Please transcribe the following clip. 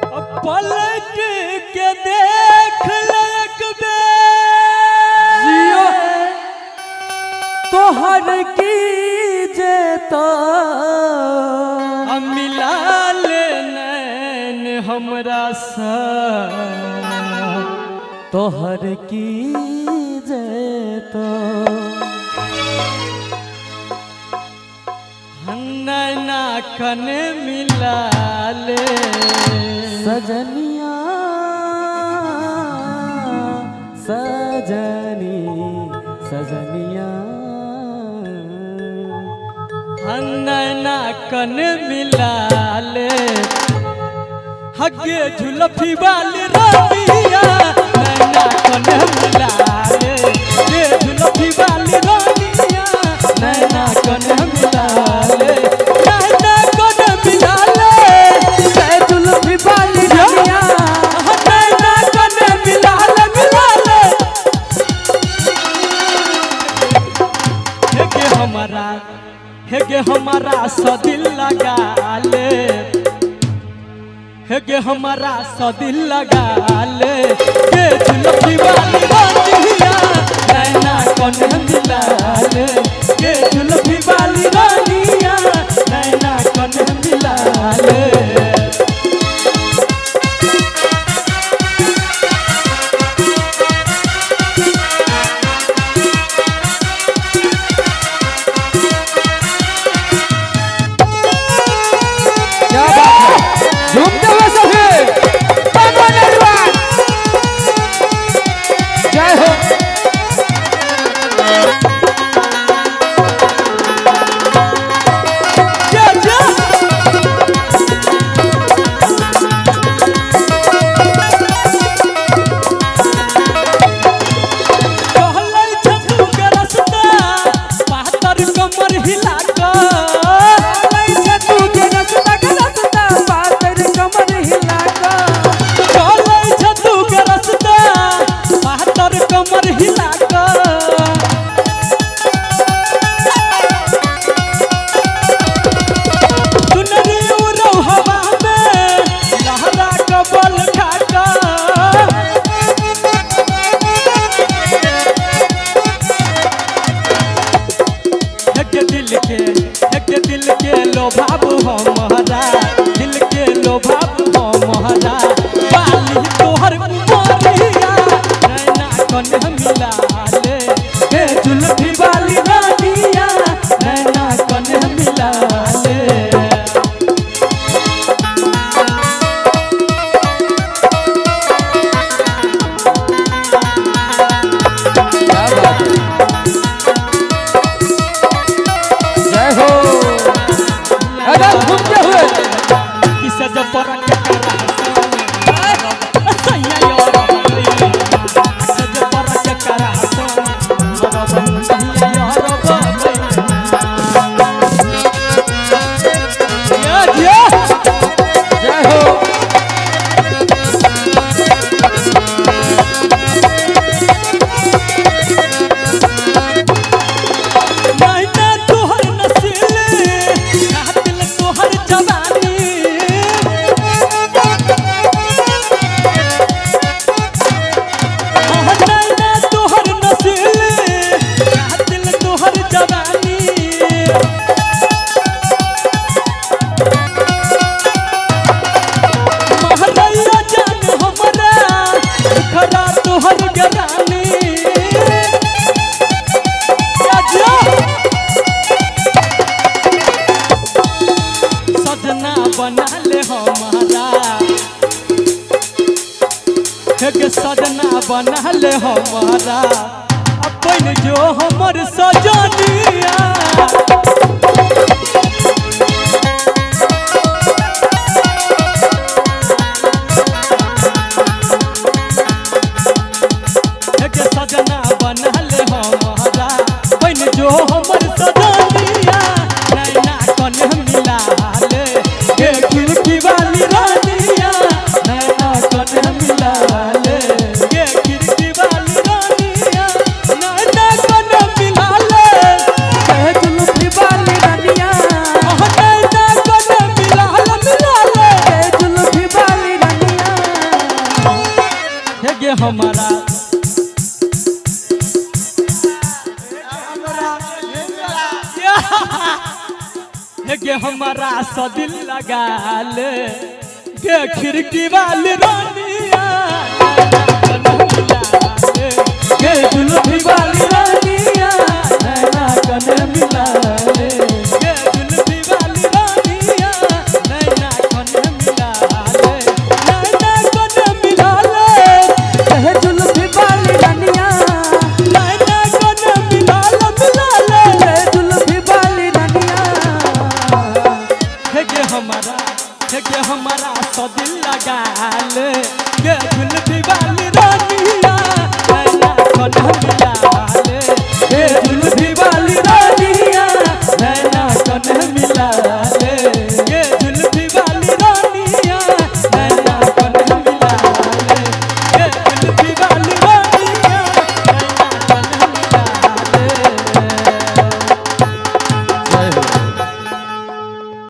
पलट के देख लग तोहर की जेता मिला ले नैन हमरा सा तोहर की जेता नैना कन मिला ले सजनिया सजनी सजनिया नैना कन मिला ले हगे झुलफी वाली रानिया नैना कन मिला ले ये झुलफी वाली रानिया नैना कन मिला ले नैना कन मिला ले ये जुल्फी वाली रानिया नैना कन मिला ले हेगे हमारा सा दिल लगा ले हेगे हमारा सा दिल लगा ले ये झुलफी वाली रानिया नैना कन मिला ले ये झुलफी वाली रानिया नैना कन मिला ले दिल के लोभाबू हमारा दिल के लोभाबू हमारा बाली तोहर कुमारिया नैना कन मिला ले हे जुल्फी वाली रानिया नैना कन मिला ले सजना बना ले हमारा अपन जो हमर सजनिया सजना बना ले हमारा अपन जो हमर सजनिया नैना कन मिला ले ये खिड़की वाली रानिया नैना कन मिला ले ये खिड़की वाली रानिया नैना कन मिला ले जुल्फी वाली हमारा के हमारा सा दिल लगा ले के खिड़की वाली रानिया के जुल्फी वाली रानिया नैना कने मिला ले के जुल्फी वाली रानिया नैना कने मिला ले नैना कने मिला ले कहे जुल्फी वाली रानिया नैना कने मिला ले कहे जुल्फी वाली रानिया के हमारा सा दिल लगा ले के जुल्फी वाली